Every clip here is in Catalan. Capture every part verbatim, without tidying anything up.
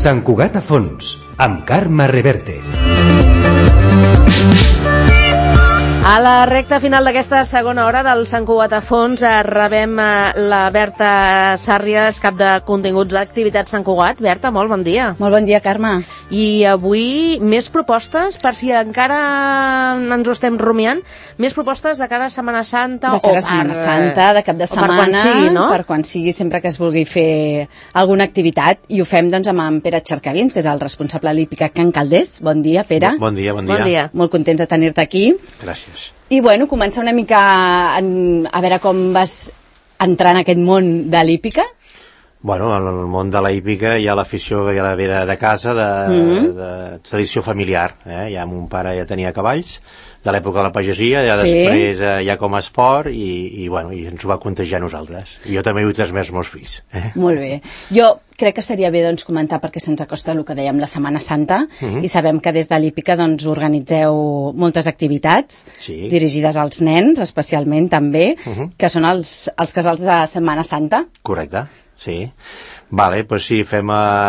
Sant Cugat a fons, amb Carme Reverte. A la recta final d'aquesta segona hora del Sant Cugat a fons rebem la Berta Sàrries, cap de continguts d'activitats Sant Cugat. Berta, molt bon dia. Molt bon dia, Carme. I avui més propostes, per si encara ens ho estem rumiant, més propostes de cara a Setmana Santa. De cara a Setmana Santa, de cap de setmana, per quan sigui, no? Per quan sigui, sempre que es vulgui fer alguna activitat. I ho fem doncs amb en Pere Xercavins, que és el responsable de l'Hípica Can Calders. Bon dia, Pere. Bon dia, bon dia. Bon dia. Molt contents de tenir-te aquí. Gràcies. I bueno, començar una mica en, a veure com vas entrar en aquest món de l'hípica. Bueno, en el món de la hípica hi ha l'afició que ja la ve de, de casa, de, mm-hmm. de, de tradició familiar. Eh? Ja mon pare ja tenia cavalls, de l'època de la pagesia, ja sí. Després eh, ja com a esport, i, i, bueno, i ens ho va contagiar a nosaltres. I jo també ho he transmès als meus fills. Eh? Molt bé. Jo crec que estaria bé doncs, comentar, perquè se'ns acosta el que dèiem la Setmana Santa, mm-hmm. i sabem que des de l'hípica doncs, organitzeu moltes activitats sí. dirigides als nens, especialment també, mm-hmm. que són els, els casals de Setmana Santa. Correcte, sí. Vale, doncs sí, fem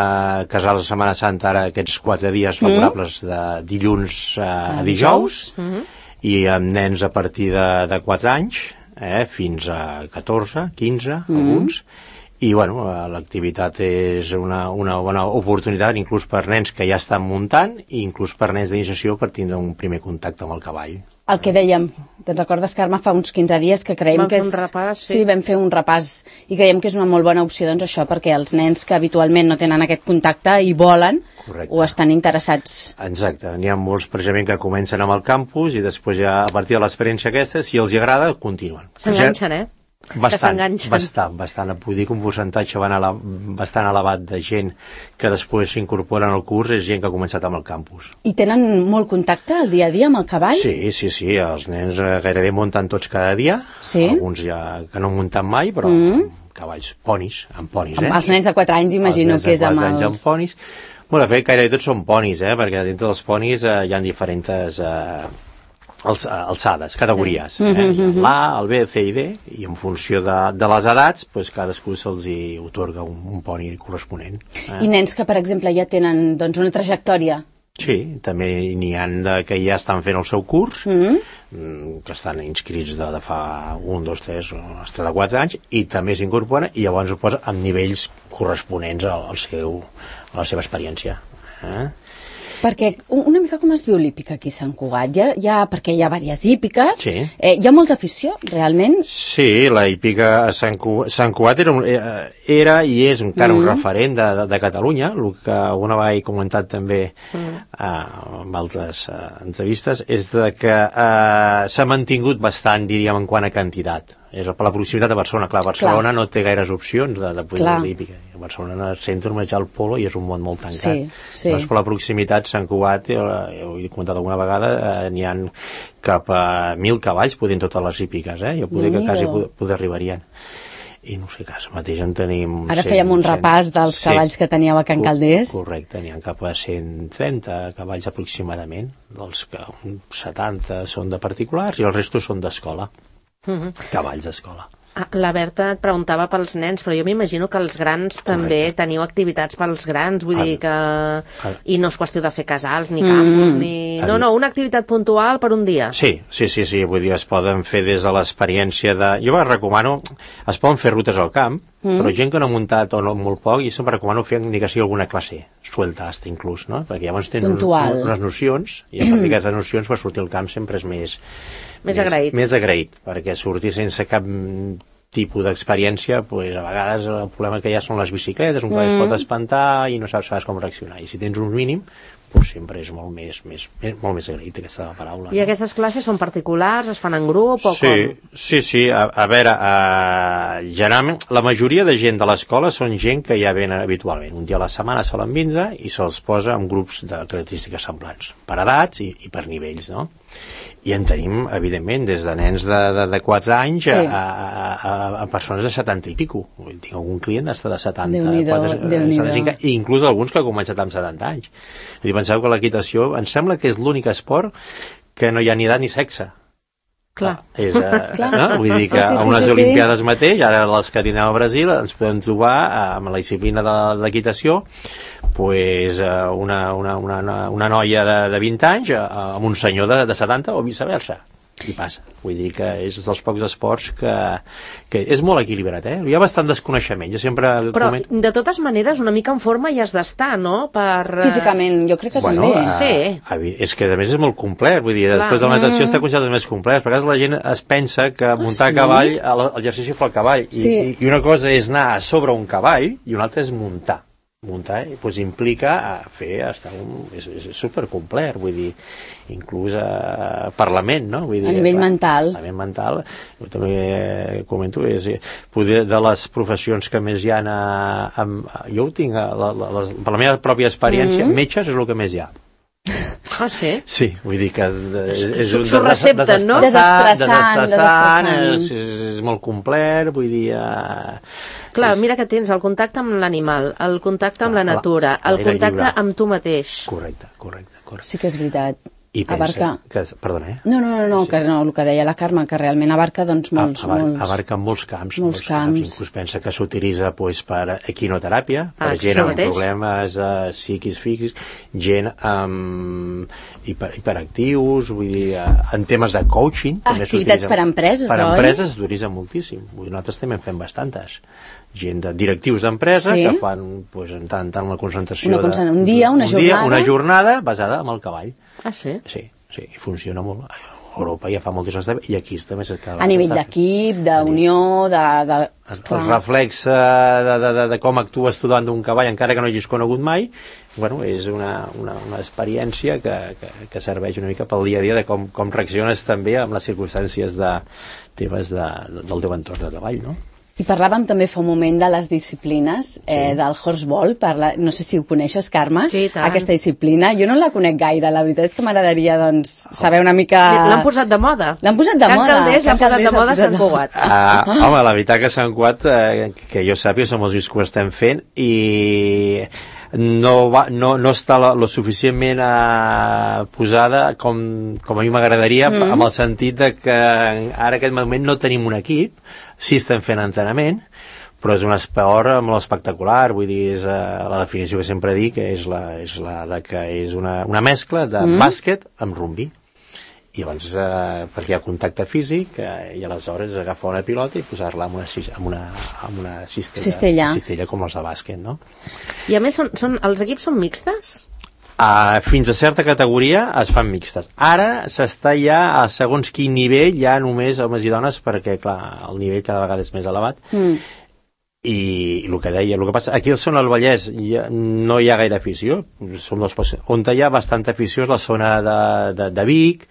a casals de Setmana Santa ara aquests quatre dies favorables mm. de dilluns a dijous, mm-hmm. i amb nens a partir de, de quatre anys, eh, fins a catorze, quinze, mm. alguns. I bueno, l'activitat és una, una bona oportunitat inclús per nens que ja estan muntant i inclús per nens d'iniciació per tindre un primer contacte amb el cavall. El que dèiem, te'n recordes, Carme, fa uns quinze dies que creiem vam que és... Vam fer un repàs, sí. Sí, vam fer un repàs i creiem que és una molt bona opció, doncs això, perquè els nens que habitualment no tenen aquest contacte i volen Correcte. O estan interessats. Exacte, n'hi ha molts precisament que comencen amb el campus i després ja a partir de l'experiència aquesta, si els agrada, continuen. S'enganxen, eh? Bastant, bastant, bastant. Puc dir que un percentatge bastant elevat de gent que després s'incorporen al curs és gent que ha començat amb el campus. I tenen molt contacte al dia a dia amb el cavall? Sí, sí, sí, els nens gairebé munten tots cada dia, sí? Alguns ja que no munten mai, però mm. cavalls, ponis, amb ponis, eh? Amb els nens de quatre anys imagino que és amb els... Els nens amb ponis. Bueno, de fet, gairebé tots són ponis, eh? Perquè dintre dels ponis eh, hi ha diferents... Eh, alçades, categories, sí. eh? mm-hmm. l'A, el B, el C i D, i en funció de, de les edats pues, cadascú se'ls hi otorga un, un poni corresponent. Eh? I nens que per exemple ja tenen doncs, una trajectòria? Sí, també n'hi ha de, que ja estan fent el seu curs, mm-hmm. que estan inscrits de, de fa un, dos, tres, hasta de quatre anys, i també s'incorporen i llavors ho posa amb nivells corresponents al, al seu, a la seva experiència. Eh? Perquè una mica com es viu l'hípica aquí a Sant Cugat? Ja, ja, perquè hi ha diverses hípiques. Sí. Eh, hi ha molta afició, realment? Sí, la hípica a Sant Cugat, Sant Cugat era, un, era i és encara mm. un referent de, de, de Catalunya, el que alguna vegada he comentat també mm. uh, en altres uh, entrevistes, és de que uh, s'ha mantingut bastant, diríem, en quant a quantitat. És per la proximitat de Barcelona. Clar, Barcelona Clar. No té gaires opcions de, de poder fer l'hípica. A Barcelona al centre només hi ha el polo i és un món molt tancat. Sí, sí. Doncs per la proximitat, Sant Cugat, eh, ho he comentat alguna vegada, eh, n'hi ha cap a mil cavalls podent totes les hípiques, eh? Jo poder que quasi poder, poder arribarien. I no sé, cas mateix en tenim... Ara fèiem un repàs dels sí. cavalls que teníeu a Can Calders. Correcte, n'hi ha cap a cent trenta cavalls aproximadament, dels que setanta són de particulars i els restos són d'escola. Mm-hmm. Cavalls d'escola. Ah, la Berta et preguntava pels nens, però jo m'imagino que els grans Correcte. També teniu activitats pels grans, vull ah, dir que... Ah, I no és qüestió de fer casals, ni campus, mm, ni... No, no, una activitat puntual per un dia. Sí, sí, sí, sí, vull dir, es poden fer des de l'experiència de... Jo recomano, es poden fer rutes al camp, mm. però gent que no ha muntat o no molt poc, i sempre recomano fer ni que sigui alguna classe, suelta, hasta inclús, no? Perquè llavors tens un, unes nocions, i a partir d'aquestes nocions per sortir al camp sempre és més... Més agraït. Més, més agraït, perquè sortir sense cap tipus d'experiència, pues, a vegades el problema que hi ha són les bicicletes, un cop mm. es pot espantar i no saps, saps com reaccionar. I si tens un mínim, pues, sempre és molt més, més, molt més agraït aquesta paraula. I no? Aquestes classes són particulars, es fan en grup o sí, com? Sí, sí, a, a veure, uh, generalment la majoria de gent de l'escola són gent que ja ven habitualment. Un dia a la setmana solen vindre i se'ls posa en grups de característiques semblants, per edats i, i per nivells, no? I en tenim, evidentment, des de nens de, de, de quatre anys sí. a, a, a, a persones de setanta i pico. Tinc algun client d'estar de setanta, quatre, setanta-cinc, i inclús alguns que ha començat amb setanta anys. I penseu que l'equitació em sembla que és l'únic esport que no hi ha ni edat ni sexe. Clar. Ah, és, uh, Clar. No? Vull dir que sí, sí, sí, a unes sí, Olimpiades sí. mateix, ara les que tindrem a Brasil, ens podem trobar amb la disciplina de l'equitació, pues, una, una, una, una noia de, de vint anys amb un senyor de, de setanta o viceversa. I passa. Vull dir que és dels pocs esports que, que és molt equilibrat, eh? Hi ha bastant desconeixement. Jo sempre... Però, coment... de totes maneres, una mica en forma hi has d'estar, no? Per... Físicament, jo crec que bueno, també. A, sí. A, és que, a més, és molt complet. Vull dir, Clar. després de la natació està considerat més complet. Per la gent es pensa que muntar ah, sí? a cavall, l'exercici fa el cavall. Sí. I, I una cosa és anar sobre un cavall i una altra és muntar. Muntar eh, doncs implica fer estar un, és, és supercomplet, vull dir, inclús a Parlament, no? Vull dir, a nivell clar, mental. A nivell mental, jo també comento, és poder de les professions que més hi ha, a, a, a, jo ho tinc, a, la, la, la, per la meva pròpia experiència, mm-hmm. metges és el que més hi ha. Ah, sí? Sí, vull dir que és, és un s'ho recepten, no? Desestressant, desestressant. És, és, és molt complet, vull dir... Uh, Clar, mira que tens el contacte amb l'animal, el contacte amb la natura, el contacte amb tu mateix. Correcte, correcte, correcte. Sí que és veritat. I pensa abarca... que... Perdona, eh? No, no, no, no, sí. que no, el que deia la Carme, que realment abarca doncs molts... Abar molts... Abarca molts camps. Molts, molts camps. camps. Inclús pensa que s'utilitza pues, per equinoteràpia, per ah, gent amb mateix? problemes uh, psíquics, físics, gent amb hiper, hiperactius, vull dir, uh, en temes de coaching. Activitats per a empreses, per oi? Per empreses s'utilitza moltíssim. Vull dir, nosaltres també en fem bastantes. Gent de directius d'empresa sí? que fan pues, en tant, tant una concentració una concent... de, un dia, una un jornada dia, una jornada basada en el cavall. Ah, sí? Sí, sí, i funciona molt. A Europa ja fa moltes anys i aquí també s'ha a nivell d'equip, d'unió, de... de... El, el reflex de, de, de, de com actues tu davant d'un cavall encara que no hagis conegut mai, bueno, és una, una, una experiència que, que, que serveix una mica pel dia a dia de com, com reacciones també amb les circumstàncies de, teves de, del teu entorn de treball, no? I parlàvem també fa un moment de les disciplines, eh, sí. del horseball, parla... no sé si ho coneixes, Carme, sí, aquesta disciplina. Jo no la conec gaire, la veritat és que m'agradaria doncs, saber una mica... L'han posat de moda. L'han posat de Can moda. Caldés l'han posat de moda a Sant Cugat. Uh, home, la veritat que Sant Cugat, eh, que jo sàpiga, som els que ho estem fent i... no, va, no, no està lo, lo suficientment uh, posada com, com a mi m'agradaria, mm. amb el sentit de que ara en aquest moment no tenim un equip, sí estem fent entrenament, però és un esport molt espectacular, vull dir, és uh, la definició que sempre dic, és la, és la de que és una, una mescla de mm. bàsquet amb rugby. I llavors, eh, perquè hi ha contacte físic, eh, i aleshores agafar una pilota i posar-la en una, en una, en una cistella, cistella. cistella com els de bàsquet, no? I a més, són, són, els equips són mixtes? Uh, fins a certa categoria es fan mixtes. Ara s'està ja a segons quin nivell, ja només homes i dones, perquè, clar, el nivell cada vegada és més elevat. Mm. I el que deia, el que passa, aquí al Son del Vallès ja no hi ha gaire afició, som dos pocs, on hi ha bastanta afició és la zona de, de, de Vic,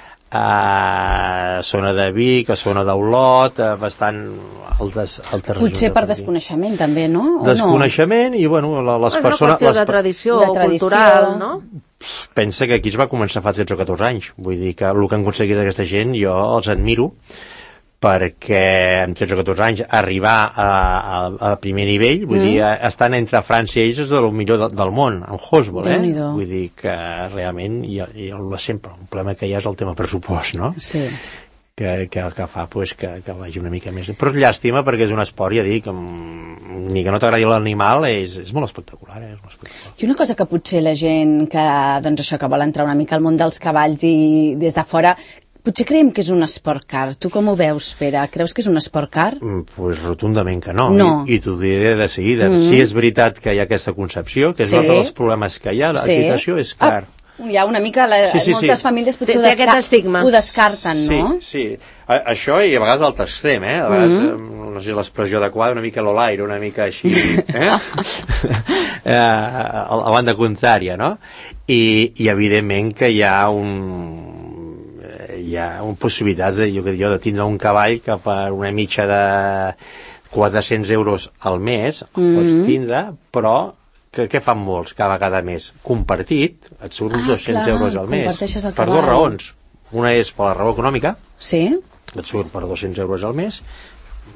a zona de Vic, a zona d'Olot, bastant altes, altes potser per desconeixement també, no? O desconeixement no? I bueno, les és persones... És una qüestió de tradició, de tradició cultural, no? Pensa que aquí es va començar fa tretze o catorze anys, vull dir que el que han aconseguit aquesta gent jo els admiro, perquè amb tretze o catorze anys arribar a, a, a primer nivell, vull mm. dir, estan entre França i ells és del millor de, del món, en horseball, eh? Vull dir que realment hi ha, hi ha sempre, el problema que hi ha és el tema pressupost, no? Sí. Que, que, que fa pues, que, que vagi una mica més. Però és llàstima perquè és un esport, ja dic, amb, ni que no t'agradi l'animal, és, és molt espectacular, eh? És molt espectacular. I una cosa que potser la gent que, doncs això, que vol entrar una mica al món dels cavalls i des de fora, potser creiem que és un esport car. Tu com ho veus, Pere? Creus que és un esport car? Mm, pues rotundament que no. no. I, i t'ho diré de seguida. Mm. Sí, és veritat que hi ha aquesta concepció, que és sí. un dels problemes que hi ha. L'equitació sí. és car. Ah. Hi ha una mica, la, sí, sí, moltes sí. famílies potser ho, desca ho descarten, no? Sí, sí. A, això i a vegades a l'altre extrem, eh? A vegades, mm-hmm. no sé l'expressió adequada, una mica l'olaire, una mica així, eh? eh a la banda contrària, no? I, i evidentment que hi ha un... hi ha un possibilitats de, jo, jo, de tindre un cavall que per una mitja de quatre-cents euros al mes el mm-hmm. pots tindre, però que, què fan molts cada vegada més? Compartit, et surt uns ah, dos-cents euros al mes. Per dues raons. Una és per la raó econòmica, sí. et surt per dos-cents euros al mes,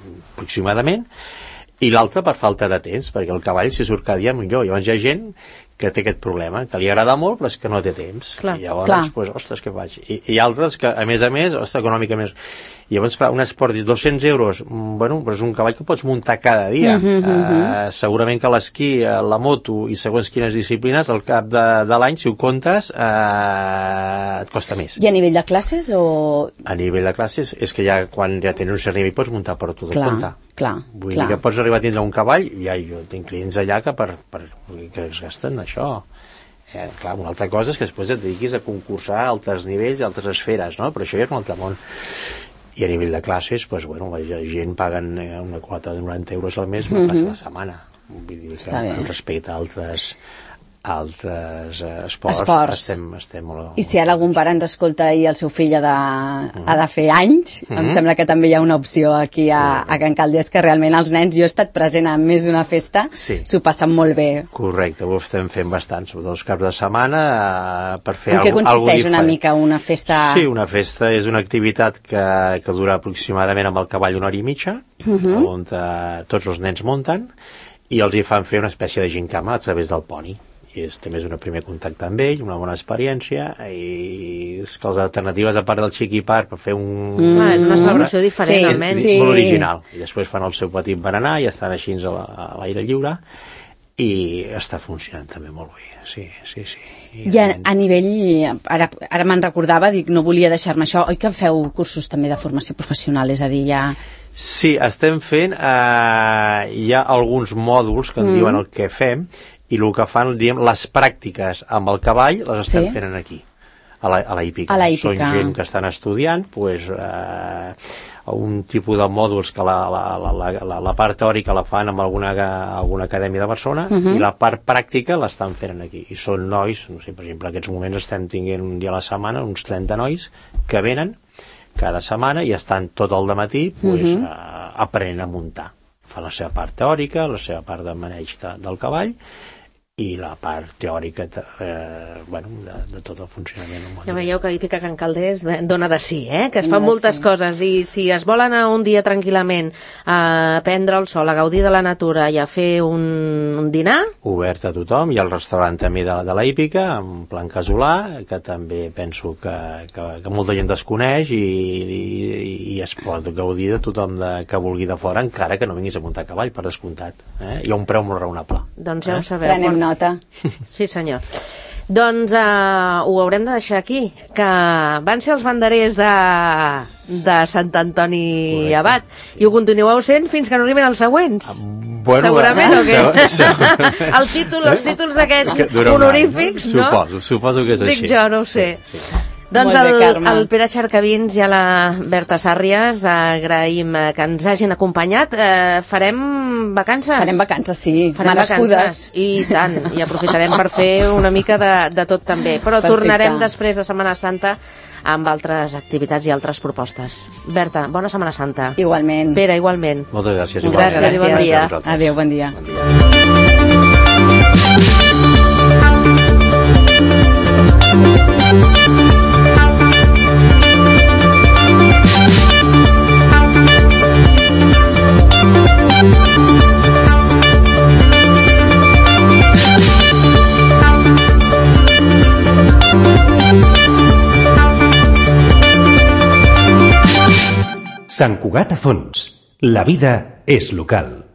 aproximadament, i l'altra per falta de temps, perquè el cavall si surt cada dia millor. Llavors hi ha gent que té aquest problema, que li agrada molt però és que no té temps. Clar. I llavors, Clar. pues, ostres, què faig? I, i altres que, a més a més, ostres, econòmicament... I llavors, clar, un esport de dos-cents euros, bueno, però és un cavall que pots muntar cada dia. Uh -huh, uh -huh. Uh, segurament que l'esquí, la moto i segons quines disciplines, al cap de, de l'any, si ho comptes, uh, et costa més. I a nivell de classes o...? A nivell de classes, és que ja quan ja tens un cert nivell pots muntar per tot el compte. Clar, Vull clar. dir que pots arribar a tindre un cavall, ja jo tinc clients allà que, per, per, que es gasten això. Eh, clar, una altra cosa és que després et dediquis a concursar a altres nivells, a altres esferes, no? Però això ja és un altre món. I a nivell de classes, pues, bueno, la gent paguen una quota de noranta euros al mes una classe a la setmana. Vull dir que en respecte a altres, altres eh, esports, esports. Estem, estem molt... I si ara algun pare ens escolta i el seu fill ha de, mm. ha de fer anys, mm. em sembla que també hi ha una opció aquí a, a Can Calders, que realment els nens, jo he estat present a més d'una festa, sí. s'ho passen molt bé. Correcte, ho estem fent bastant, sobretot els caps de setmana, eh, per fer alguna cosa. En què consisteix una diferent. mica una festa? Sí, una festa és una activitat que, que dura aproximadament amb el cavall una hora i mitja, uh -huh. on eh, tots els nens munten, i els hi fan fer una espècie de gincama a través del poni. I és, també és un primer contacte amb ell, una bona experiència, i és que les alternatives, a part del Chiqui Park, per fer un... Mm. Ah, és una celebració diferent, sí, almenys. És, sí. és molt original. I després fan el seu petit berenar i estan així a l'aire lliure, i està funcionant també molt bé. Sí, sí, sí. I, I a, a nivell... Ara, ara me'n recordava, dic, no volia deixar-me això. Oi que feu cursos també de formació professional? És a dir, ja... Sí, estem fent... Eh, hi ha alguns mòduls que en mm. diuen el que fem, i el que fan, diem, les pràctiques amb el cavall les estem sí? fent aquí, a la, a la hípica. A la hípica. Són gent que estan estudiant, pues, eh, un tipus de mòduls que la, la, la, la, la part teòrica la fan amb alguna, alguna acadèmia de Barcelona, uh -huh. i la part pràctica l'estan fent aquí. I són nois, no sé, per exemple, en aquests moments estem tinguent un dia a la setmana, uns trenta nois que venen cada setmana i estan tot el dematí pues, uh -huh. eh, aprenent a muntar. Fan la seva part teòrica, la seva part de maneig de, del cavall, i la part teòrica eh, bueno, de, de tot el funcionament. Ja veieu que l'hípica Can Calders dona de sí, eh? Que es fan moltes sí. coses, i si es vol anar un dia tranquil·lament a prendre el sol, a gaudir de la natura i a fer un, un dinar... Obert a tothom, hi ha el restaurant també de, de la hípica, en plan casolà, que també penso que, que, que molta gent desconeix, i, i, i es pot gaudir de tothom de, que vulgui de fora, encara que no vinguis a muntar a cavall, per descomptat. Eh? Hi ha un preu molt raonable. Doncs ja eh? ho sabeu. Prenem nota. Sí, senyor. Doncs uh, ho haurem de deixar aquí, que van ser els banderers de, de Sant Antoni Correcte. Abat, i ho continueu sent fins que no arriben els següents. Um, bueno, segurament, eh? o què? Se, se... El títol, els títols d'aquests honorífics, no? Suposo, suposo que és Dic així. Dic jo, no ho sé. Sí, sí. Doncs bé, el, el Pere Xarcavins i a la Berta Sàrries agraïm que ens hagin acompanyat. Eh, farem vacances? Farem vacances, sí. Farem Merescudes. vacances, i tant. I aprofitarem per fer una mica de, de tot també. Però Perfecte. Tornarem després de Setmana Santa amb altres activitats i altres propostes. Berta, bona Setmana Santa. Igualment. Pere, igualment. Moltes gràcies. Gràcies, gràcies. Bon dia. Adéu, bon dia. Bon dia. Sant Cugat a Fons. La vida és local.